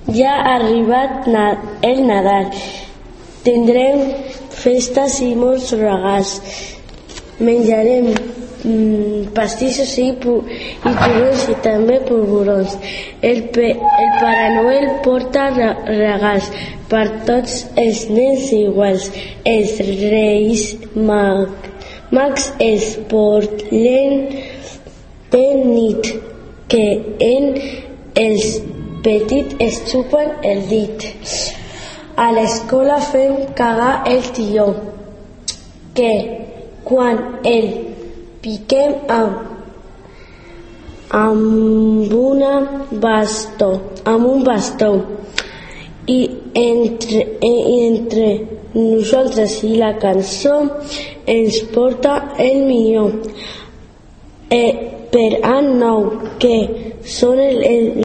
Ja ha arribat el Nadal. Tindrem festes i molts regals. Menjarem pastissos i turons i també polvorons. El Pare Noel porta regals per tots els nens iguals. Els Reis Mags els porten de nit, que els petits es xupen el dit. A l'escola fem cagar el tió, que quan el piquem amb un bastó, i entre nosaltres i la cançó ens porta el millor per any nou, que són